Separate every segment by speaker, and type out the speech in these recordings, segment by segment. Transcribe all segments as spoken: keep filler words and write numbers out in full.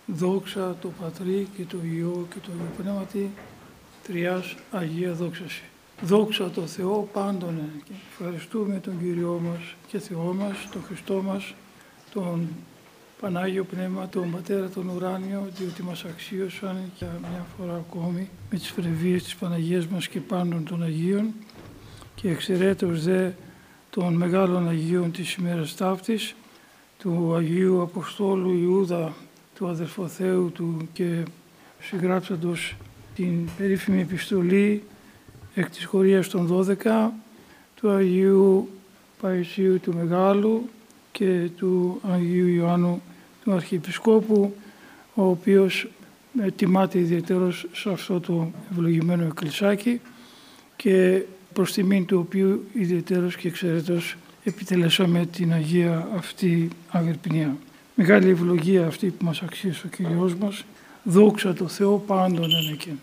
Speaker 1: Δόξα το Πατρί και το Υιό και το Υιό Πνεύματι, Τριάς Αγία Δόξαση. Δόξα το Θεό πάντων. Ευχαριστούμε τον Κύριό μας και Θεό μας, τον Χριστό μας, τον Πανάγιο Πνεύμα, τον Πατέρα τον Ουράνιο, διότι μας αξίωσαν για μια φορά ακόμη με τις πρεβίες της Παναγίας μας και πάντων των Αγίων και εξαιρέτως δε των μεγάλων Αγίων της ημέρας ταύτης, του Αγίου Αποστόλου Ιούδα, του αδελφοθέου του και συγγράψαντος την περίφημη επιστολή εκ της Χωρίας των δώδεκα, του Αγίου Παϊσίου του Μεγάλου και του Αγίου Ιωάννου του Αρχιεπισκόπου, ο οποίος τιμάται ιδιαίτερος σε αυτό το ευλογημένο εκκλησάκι και προς τιμήν του οποίου ιδιαίτερος και εξαιρετός επιτελέσαμε την Αγία αυτή αγρυπνία. Μεγάλη ευλογία αυτή που μας αξίζει ο Κύριος μας. Δόξα τω Θεώ πάντων ενεκέν.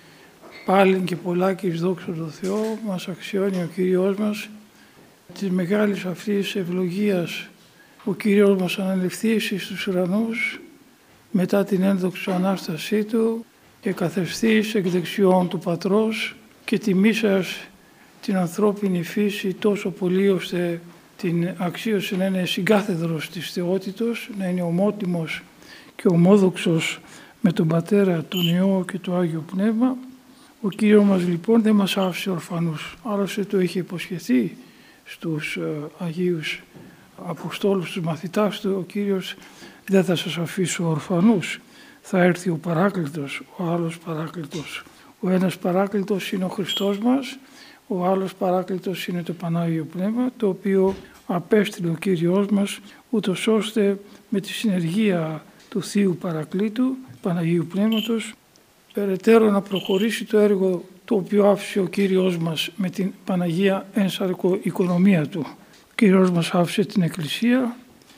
Speaker 1: Πάλιν και πολλάκις δόξα τω Θεώ μας αξιώνει ο Κύριος μας της μεγάλης αυτής ευλογίας. Ο Κύριος μας αναληφθήσει στους ουρανούς μετά την ένδοξο Ανάστασή Του και καθιστής εκ δεξιών του Πατρός και τιμήσας την ανθρώπινη φύση τόσο πολύ ώστε την αξίωσε να είναι συγκάθεδρος της θεότητος, να είναι ομότιμος και ομόδοξος με τον Πατέρα, τον Υιό και το Άγιο Πνεύμα. Ο Κύριος μας λοιπόν δεν μας άφησε ορφανούς, άλλωστε το είχε υποσχεθεί στους Αγίους Αποστόλους, στους μαθητάς του. Ο Κύριος δεν θα σας αφήσω ορφανούς, θα έρθει ο Παράκλητος, ο άλλος Παράκλητος. Ο ένας Παράκλητος είναι ο Χριστός μας, ο άλλος Παράκλητος είναι το Πανάγιο Πνεύμα, το οποίο απέστειλε ο Κύριος μας, ούτως ώστε με τη συνεργία του Θείου Παρακλήτου, Παναγίου Πνεύματος, περαιτέρω να προχωρήσει το έργο το οποίο άφησε ο Κύριος μας με την Παναγία ένσαρκο οικονομία Του. Ο Κύριος μας άφησε την Εκκλησία,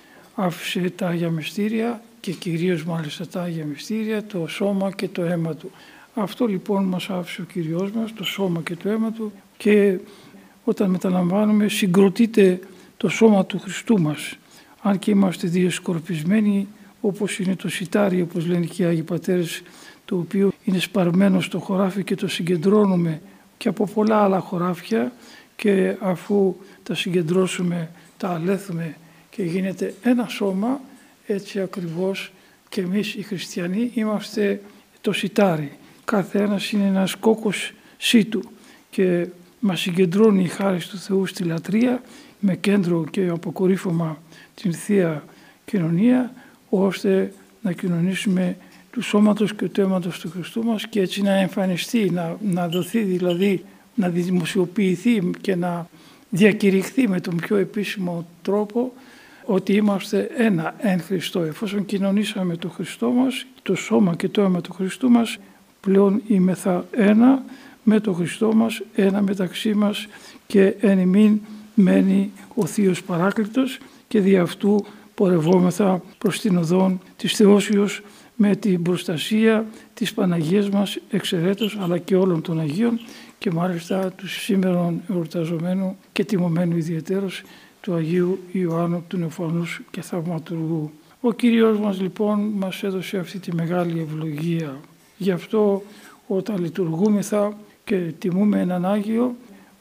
Speaker 1: άφησε τα Άγια Μυστήρια και κυρίως μάλιστα τα Άγια Μυστήρια, το σώμα και το αίμα Του. Αυτό λοιπόν μας άφησε ο Κύριος μας, το σώμα και το αίμα Του, και όταν μεταλαμβάνουμε συγκροτείται το σώμα του Χριστού μας. Αν και είμαστε διασκορπισμένοι όπως είναι το σιτάρι, όπως λένε και οι Άγιοι Πατέρες, το οποίο είναι σπαρμένο στο χωράφι και το συγκεντρώνουμε και από πολλά άλλα χωράφια και αφού τα συγκεντρώσουμε τα αλέθουμε και γίνεται ένα σώμα, έτσι ακριβώς και εμείς οι χριστιανοί είμαστε το σιτάρι. Κάθε ένας είναι ένας κόκκος σίτου και μας συγκεντρώνει η χάρη του Θεού στη λατρεία με κέντρο και αποκορύφωμα την Θεία Κοινωνία, ώστε να κοινωνήσουμε του σώματος και του αίματος του Χριστού μας και έτσι να εμφανιστεί, να, να δοθεί δηλαδή, να δημοσιοποιηθεί και να διακηρυχθεί με τον πιο επίσημο τρόπο ότι είμαστε ένα εν Χριστώ. Εφόσον κοινωνήσαμε το Χριστό μας, το σώμα και το αίμα του Χριστού μας, πλέον είμεθα ένα με το Χριστό μας, ένα μεταξύ μας και εν ημίν μένει ο Θείος Παράκλητος και δι' αυτού πορευόμεθα προς την οδόν της Θεόσιος με την προστασία της Παναγίας μας εξαιρέτως αλλά και όλων των Αγίων και μάλιστα του σήμερον εορταζομένου και τιμωμένου ιδιαιτέρως του Αγίου Ιωάννου του Νεοφανούς και Θαυματουργού. Ο Κύριος μας λοιπόν μας έδωσε αυτή τη μεγάλη ευλογία. Γι' αυτό όταν λειτουργούμεθα και τιμούμε έναν Άγιο,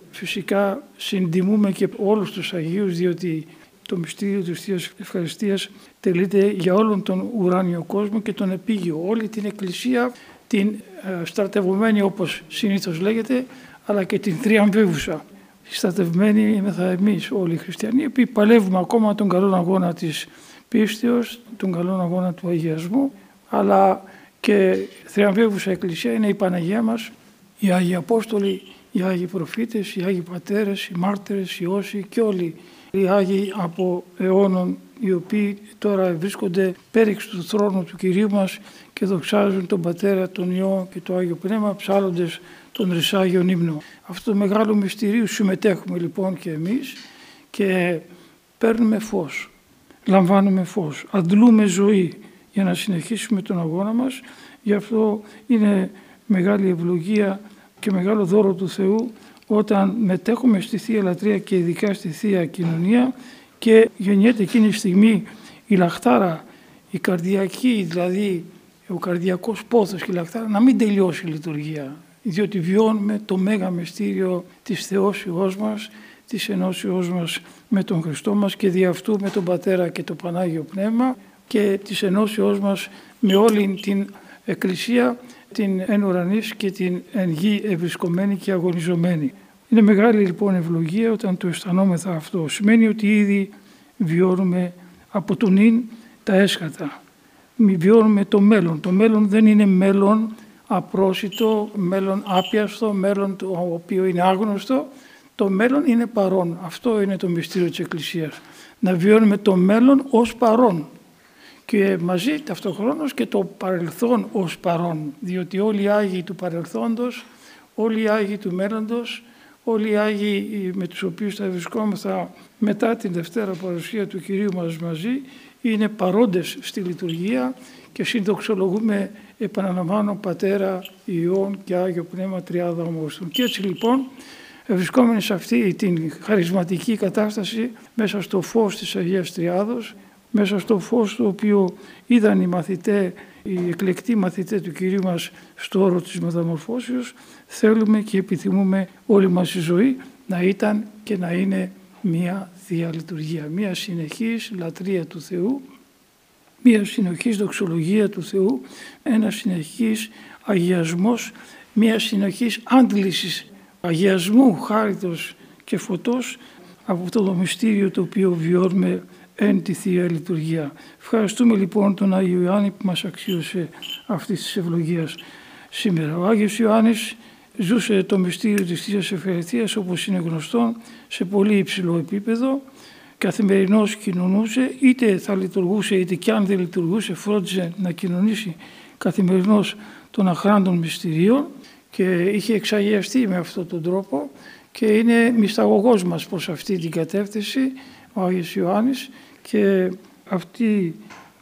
Speaker 1: φυσικά συντιμούμε και όλους τους Αγίους, διότι το μυστήριο της Θείας Ευχαριστίας τελείται για όλον τον ουράνιο κόσμο και τον επίγειο, όλη την Εκκλησία, την στρατευμένη όπως συνήθως λέγεται, αλλά και την θριαμβεύουσα. Στρατευμένοι είμεθα εμείς όλοι οι χριστιανοί, οι οποίοι παλεύουμε ακόμα τον καλόν αγώνα της πίστεως, τον καλόν αγώνα του αγιασμού, αλλά και θριαμβεύουσα Εκκλησία είναι η Παναγία μας, οι Άγιοι Απόστολοι, οι Άγιοι Προφήτες, οι Άγιοι Πατέρες, οι Μάρτυρες, οι Όσοι και όλοι οι Άγιοι από αιώνων, οι οποίοι τώρα βρίσκονται πέριξ του θρόνου του Κυρίου μας και δοξάζουν τον Πατέρα, τον Υιό και το Άγιο Πνεύμα, ψάλλοντες τον Ρησάγιον ύμνο. Αυτό το μεγάλο μυστηρίου συμμετέχουμε λοιπόν και εμείς και παίρνουμε φως, λαμβάνουμε φως, αντλούμε ζωή για να συνεχίσουμε τον αγώνα μας. Γι' αυτό είναι μεγάλη ευλογία και μεγάλο δώρο του Θεού όταν μετέχουμε στη Θεία Λατρεία και ειδικά στη Θεία Κοινωνία και γεννιέται εκείνη τη στιγμή η λαχτάρα, η καρδιακή, δηλαδή ο καρδιακός πόθος και λακτάρα, να μην τελειώσει η λειτουργία, διότι βιώνουμε το μέγα μυστήριο της θεώσεώς μας, της ενώσεώς μας με τον Χριστό μας και δι' αυτού με τον Πατέρα και το Πανάγιο Πνεύμα και της ενώσεώς μας με όλη την Εκκλησία, την εν ουρανής και την εν γη ευρισκομένη και αγωνιζομένη. Είναι μεγάλη λοιπόν ευλογία όταν το αισθανόμεθα αυτό. Σημαίνει ότι ήδη βιώνουμε από τον ίν τα έσχατα. Μη βιώνουμε το μέλλον. Το μέλλον δεν είναι μέλλον απρόσιτο, μέλλον άπιαστο, μέλλον το οποίο είναι άγνωστο. Το μέλλον είναι παρόν. Αυτό είναι το μυστήριο της Εκκλησίας. Να βιώνουμε το μέλλον ως παρόν. Και μαζί ταυτοχρόνως και το παρελθόν ως παρόν. Διότι όλοι οι Άγιοι του παρελθόντος, όλοι οι Άγιοι του μέλλοντος, όλοι οι Άγιοι με τους οποίους θα βρισκόμεθα μετά την Δευτέρα παρουσία του Κυρίου μας μαζί, είναι παρόντες στη λειτουργία και συνδοξολογούμε, επαναλαμβάνω, Πατέρα, Υιόν και Άγιο Πνεύμα Τριάδα Ομόστον. Και έτσι λοιπόν, βρισκόμενοι σε αυτή την χαρισματική κατάσταση, μέσα στο φως της Αγίας Τριάδος, μέσα στο φως το οποίο είδαν οι μαθητές, οι εκλεκτοί μαθητές του Κυρίου μας στο όρο της μεταμορφώσεως, θέλουμε και επιθυμούμε όλη μας η ζωή να ήταν και να είναι μία Θεία Λειτουργία, μία συνεχής λατρεία του Θεού, μία συνεχής δοξολογία του Θεού, ένα συνεχής αγιασμός, μία συνεχής άντλησης αγιασμού, χάριτος και φωτός από αυτό το μυστήριο το οποίο βιώνουμε εν τη Θεία Λειτουργία. Ευχαριστούμε λοιπόν τον Άγιο Ιωάννη που μας αξίωσε αυτής της ευλογίας σήμερα. Ο Άγιος Ιωάννης ζούσε το μυστήριο της Θείας Ευχαριστίας, όπως είναι γνωστό, σε πολύ υψηλό επίπεδο. Καθημερινώς κοινωνούσε, είτε θα λειτουργούσε είτε και αν δεν λειτουργούσε, φρόντιζε να κοινωνήσει καθημερινώς των αχράντων μυστηρίων και είχε εξαγιαστεί με αυτόν τον τρόπο και είναι μυσταγωγός μας προς αυτή την κατεύθυνση ο Άγιος Ιωάννης, και αυτή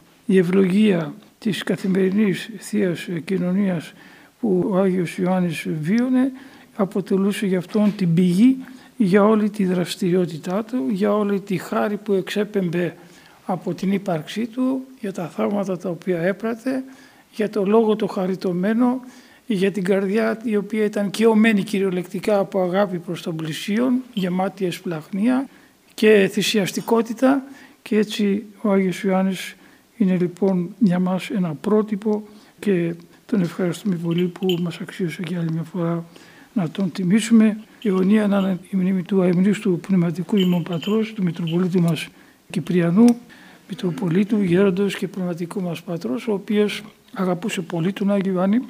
Speaker 1: η ευλογία της καθημερινής Θείας Κοινωνίας που ο Άγιος Ιωάννης βίωνε αποτελούσε για αυτόν την πηγή για όλη τη δραστηριότητά του, για όλη τη χάρη που εξέπεμπε από την ύπαρξή του, για τα θαύματα τα οποία έπρατε, για το λόγο το χαριτωμένο, για την καρδιά η οποία ήταν καιωμένη κυριολεκτικά από αγάπη προς τον πλησίον, γεμάτη εσπλαχνία και θυσιαστικότητα, και έτσι ο Άγιος Ιωάννης είναι λοιπόν για μας ένα πρότυπο και τον ευχαριστούμε πολύ που μας αξίωσε και άλλη μια φορά να τον τιμήσουμε. Αιωνία να είναι η μνήμη του αειμνήστου πνευματικού ημών πατρός, του Μητροπολίτου μας Κυπριανού, Μητροπολίτου, γέροντος και πνευματικού μας πατρός, ο οποίος αγαπούσε πολύ τον Άγιο Ιωάννη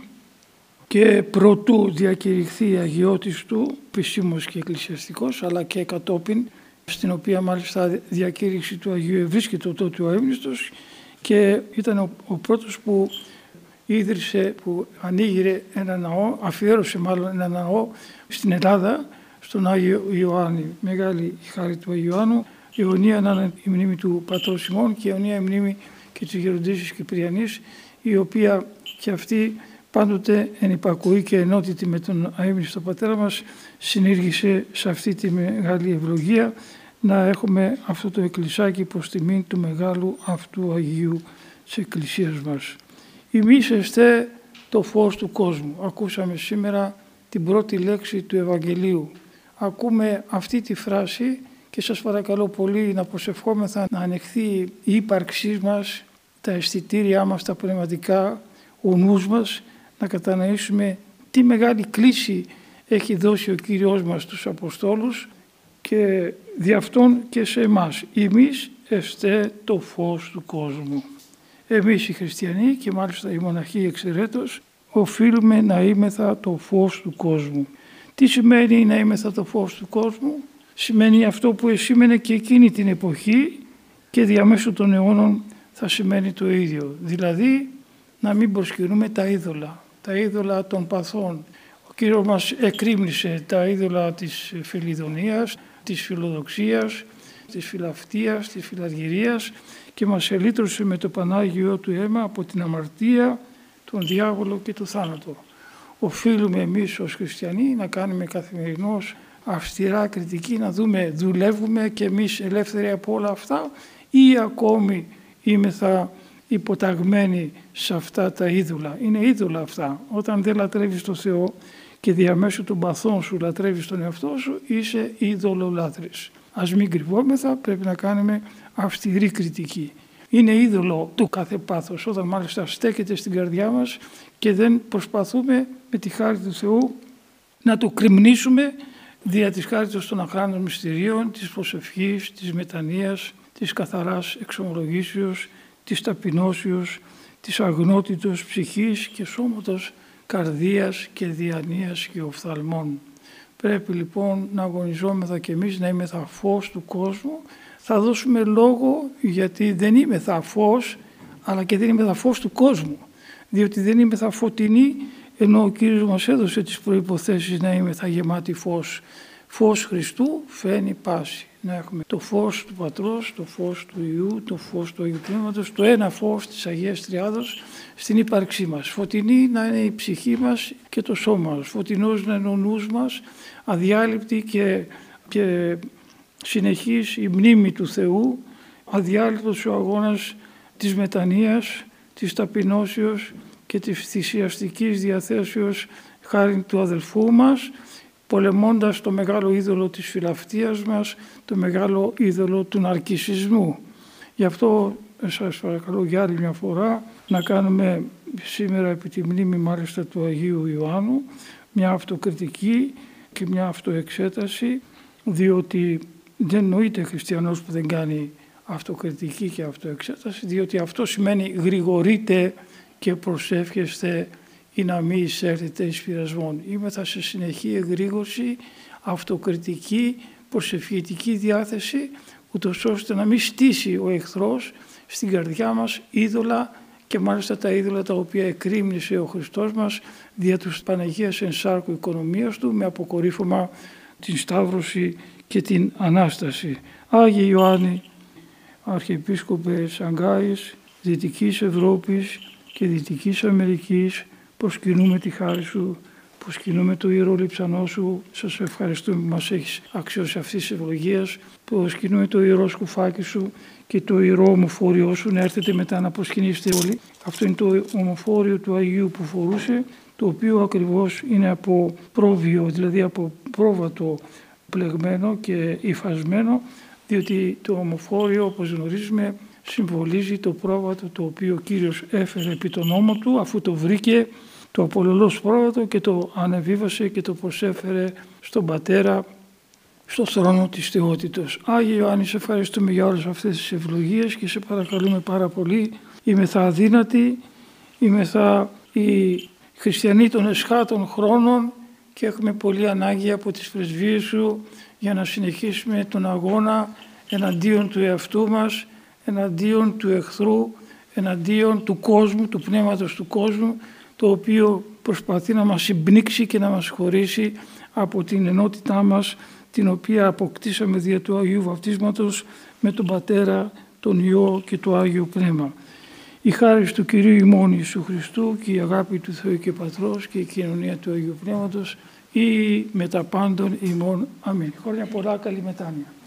Speaker 1: και προτού διακηρυχθεί η αγιώτης του, επισήμως και εκκλησιαστικός, αλλά και κατόπιν, στην οποία μάλιστα διακήρυξη του Αγίου ευρίσκεται τότε ο αείμνηστος, και ήταν ο, ο πρώτος που ίδρυσε, που ανοίγειρε ένα ναό, αφιέρωσε μάλλον ένα ναό στην Ελλάδα, στον Άγιο Ιωάννη. Μεγάλη χάρη του Αγίου Ιωάννου, αιωνία να είναι η μνήμη του πατρός ημών και αιωνία η μνήμη και της Γεροντήσης Κυπριανής, η οποία και αυτή πάντοτε εν υπακοή και ενότητη με τον αείμνηστο πατέρα μας συνήργησε σε αυτή τη μεγάλη ευλογία να έχουμε αυτό το εκκλησάκι προς τιμήν του μεγάλου αυτού Αγίου της Εκκλησίας μας. Εμείς εστέ το φως του κόσμου. Ακούσαμε σήμερα την πρώτη λέξη του Ευαγγελίου. Ακούμε αυτή τη φράση και σας παρακαλώ πολύ να προσευχόμεθα να ανεχθεί η ύπαρξή μας, τα αισθητήριά μας, τα πνευματικά, ο νους μας, να κατανοήσουμε τι μεγάλη κλίση έχει δώσει ο Κύριος μας στους Αποστόλους και δι' αυτόν και σε εμάς. Εμείς εστέ το φως του κόσμου. Εμείς οι χριστιανοί και μάλιστα οι μοναχοί εξαιρέτως οφείλουμε να είμεθα το φως του κόσμου. Τι σημαίνει να είμεθα το φως του κόσμου? Σημαίνει αυτό που εσήμενε και εκείνη την εποχή και διαμέσου των αιώνων θα σημαίνει το ίδιο. Δηλαδή να μην προσκυνούμε τα είδωλα, τα είδωλα των παθών. Ο Κύριος μας εκρήμνησε τα είδωλα της φιλιδονίας, της φιλοδοξίας, της φιλαυτίας, της φιλαργυρίας και μας ελύτρωσε με το Πανάγιο του αίμα από την αμαρτία, τον διάβολο και το θάνατο. Οφείλουμε εμείς ως χριστιανοί να κάνουμε καθημερινώς αυστηρά κριτική, να δούμε δουλεύουμε και εμείς ελεύθεροι από όλα αυτά ή ακόμη είμεθα υποταγμένοι σε αυτά τα είδωλα. Είναι είδωλα αυτά. Όταν δεν λατρεύεις τον Θεό και διαμέσου των παθών σου λατρεύεις τον εαυτό σου, είσαι ειδωλολάτρης. Ας μην κρυβόμεθα, πρέπει να κάνουμε αυστηρή κριτική. Είναι είδωλο του κάθε πάθος, όταν μάλιστα στέκεται στην καρδιά μας και δεν προσπαθούμε με τη χάρη του Θεού να το κρυμνήσουμε δια της χάριτος των αχράντων μυστηρίων, της προσευχής, της μετανοίας, της καθαράς εξομολογήσεως, της ταπεινώσεως, της αγνότητος ψυχής και σώματος, καρδίας και διανοίας και οφθαλμών. Πρέπει λοιπόν να αγωνιζόμεθα κι εμείς να είμεθα φως του κόσμου. Θα δώσουμε λόγο γιατί δεν είμεθα φως, αλλά και δεν είμεθα φως του κόσμου. Διότι δεν είμεθα φωτεινοί, ενώ ο Κύριος μας έδωσε τις προϋποθέσεις να είμεθα γεμάτοι φως. Φως Χριστού φαίνει πάση. Να έχουμε το φως του Πατρός, το φως του Υιού, το φως του Αγίου Πνεύματος, το ένα φως της Αγίας Τριάδος στην ύπαρξή μας. Φωτεινή να είναι η ψυχή μας και το σώμα μας. Φωτεινός να είναι ο νους μας, αδιάλειπτη και, και συνεχής η μνήμη του Θεού, αδιάλειπτος ο αγώνας της μετανοίας, της ταπεινώσεως και της θυσιαστικής διαθέσεως χάρη του αδελφού μας, πολεμώντας το μεγάλο είδωλο της φιλαυτίας μας, το μεγάλο είδωλο του ναρκισσισμού. Γι' αυτό σας παρακαλώ για άλλη μια φορά να κάνουμε σήμερα επί τη μνήμη μάλιστα του Αγίου Ιωάννου μια αυτοκριτική και μια αυτοεξέταση, διότι δεν νοείται χριστιανός που δεν κάνει αυτοκριτική και αυτοεξέταση, διότι αυτό σημαίνει γρηγορείτε και προσεύχεστε ή να μην εισέρθετε εις πειρασμόν. Είμεθα σε συνεχή εγρήγορση, αυτοκριτική, προσευχητική διάθεση, ούτως ώστε να μην στήσει ο εχθρός στην καρδιά μας είδωλα και μάλιστα τα είδωλα τα οποία εκρήμνησε ο Χριστός μας δια τους Παναγίας ενσάρκου οικονομίας του με αποκορύφωμα την Σταύρωση και την Ανάσταση. Άγιε Ιωάννη, Αρχιεπίσκοπε Σανγκάης, Δυτικής Ευρώπης και Δυτικής Αμερικής, προσκυνούμε τη χάρη σου, προσκυνούμε το Ιερό Λειψανό σου, σας ευχαριστούμε που μας έχεις αξιώσει αυτής της ευλογίας, προσκυνούμε το Ιερό Σκουφάκι σου και το Ιερό Ομοφόριό σου, να έρθετε μετά να προσκυνήσετε όλοι. Αυτό είναι το ομοφόριο του Αγίου που φορούσε, το οποίο ακριβώς είναι από πρόβιο, δηλαδή από πρόβατο πλεγμένο και υφασμένο, διότι το ομοφόριο, όπως γνωρίζουμε, συμβολίζει το πρόβατο το οποίο ο Κύριος έφερε επί τον ώμο του, αφού το βρήκε το απολελώς πρόβατο και το ανεβίβασε και το προσέφερε στον Πατέρα στο θρόνο της θεότητος. Άγιε Ιωάννη, σε ευχαριστούμε για όλες αυτές τις ευλογίες και σε παρακαλούμε πάρα πολύ. Είμεθα αδύνατοι, είμεθα οι χριστιανοί των εσχάτων χρόνων και έχουμε πολύ ανάγκη από τις πρεσβείες σου για να συνεχίσουμε τον αγώνα εναντίον του εαυτού μας, εναντίον του εχθρού, εναντίον του κόσμου, του πνεύματος του κόσμου, το οποίο προσπαθεί να μας συμπνίξει και να μας χωρίσει από την ενότητά μας, την οποία αποκτήσαμε δια του Αγίου Βαπτίσματος με τον Πατέρα, τον Υιό και το Άγιο Πνεύμα. Η χάρις του Κυρίου ημών Ιησού Χριστού και η αγάπη του Θεού και Πατρός και η κοινωνία του Αγίου Πνεύματος ή με τα πάντων ημών. Αμήν. Χρόνια πολλά, καλή μετάνοια.